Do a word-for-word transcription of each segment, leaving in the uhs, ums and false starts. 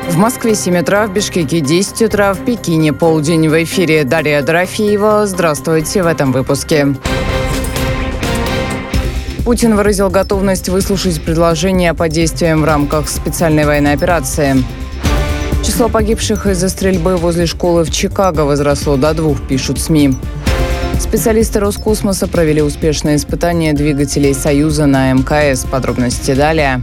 В Москве семь утра, в Бишкеке десять утра, в Пекине полдень. В эфире Дарья Дорофеева. Здравствуйте в этом выпуске. Путин выразил готовность выслушать предложения по действиям в рамках специальной военной операции. Число погибших из-за стрельбы возле школы в Чикаго возросло до двух, пишут СМИ. Специалисты Роскосмоса провели успешное испытание двигателей «Союза» на эм ка эс. Подробности далее.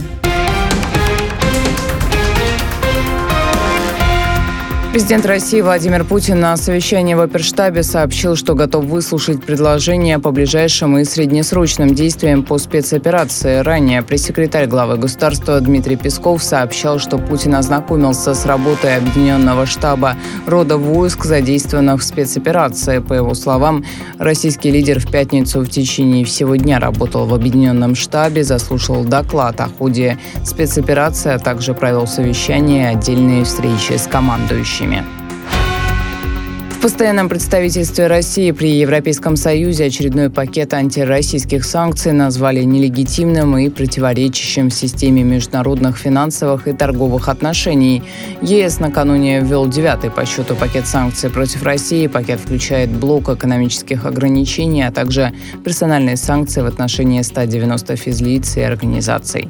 Президент России Владимир Путин на совещании в Оперштабе сообщил, что готов выслушать предложения по ближайшим и среднесрочным действиям по спецоперации. Ранее пресс-секретарь главы государства Дмитрий Песков сообщал, что Путин ознакомился с работой Объединенного штаба рода войск, задействованных в спецоперации. По его словам, российский лидер в пятницу в течение всего дня работал в Объединенном штабе, заслушал доклад о ходе спецоперации, а также провел совещания и отдельные встречи с командующими. В постоянном представительстве России при Европейском Союзе очередной пакет антироссийских санкций назвали нелегитимным и противоречащим системе международных финансовых и торговых отношений. ЕС накануне ввел девятый по счету пакет санкций против России. Пакет включает блок экономических ограничений, а также персональные санкции в отношении ста девяноста физлиц и организаций.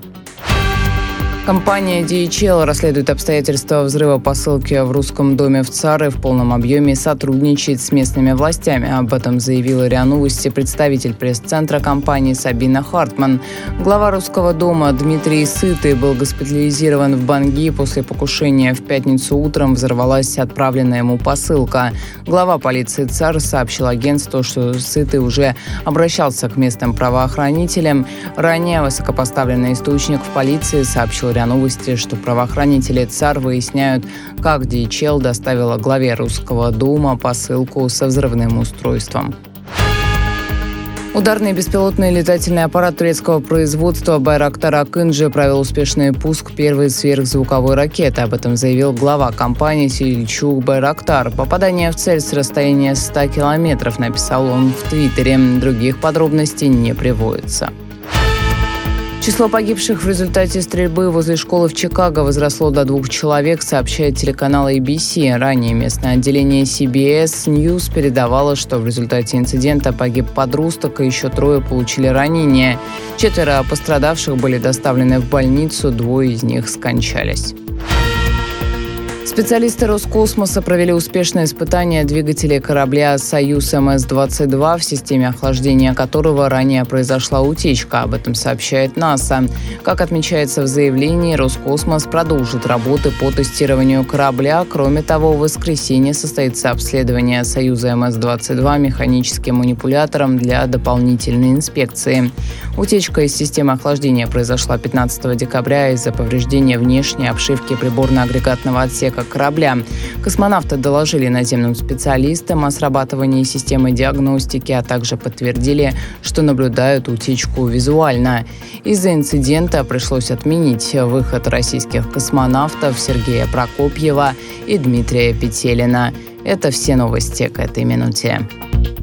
Компания ди эйч эл расследует обстоятельства взрыва посылки в русском доме в ЦАР и в полном объеме сотрудничает с местными властями. Об этом заявила РИА Новости представитель пресс-центра компании Сабина Хартман. Глава русского дома Дмитрий Сытый был госпитализирован в Банги. После покушения в пятницу утром взорвалась отправленная ему посылка. Глава полиции ЦАР сообщил агентству, что Сытый уже обращался к местным правоохранителям. Ранее высокопоставленный источник в полиции сообщил РИА Новости, что правоохранители ЦАР выясняют, как ди эйч эл доставила главе русского дома посылку со взрывным устройством. Ударный беспилотный летательный аппарат турецкого производства «Байрактар Акынджи» провел успешный пуск первой сверхзвуковой ракеты. Об этом заявил глава компании Сельчук Байрактар. «Попадание в цель с расстояния ста километров», написал он в Твиттере. Других подробностей не приводится. Число погибших в результате стрельбы возле школы в Чикаго возросло до двух человек, сообщает телеканал эй би си. Ранее местное отделение си би эс News передавало, что в результате инцидента погиб подросток, и еще трое получили ранения. Четверо пострадавших были доставлены в больницу, двое из них скончались. Специалисты Роскосмоса провели успешное испытание двигателей корабля «Союз эм эс двадцать два», в системе охлаждения которого ранее произошла утечка. Об этом сообщает НАСА. Как отмечается в заявлении, Роскосмос продолжит работы по тестированию корабля. Кроме того, в воскресенье состоится обследование «Союза эм эс двадцать два» механическим манипулятором для дополнительной инспекции. Утечка из системы охлаждения произошла пятнадцатого декабря из-за повреждения внешней обшивки приборно-агрегатного отсека корабля. Космонавты доложили наземным специалистам о срабатывании системы диагностики, а также подтвердили, что наблюдают утечку визуально. Из-за инцидента пришлось отменить выход российских космонавтов Сергея Прокопьева и Дмитрия Петелина. Это все новости к этой минуте.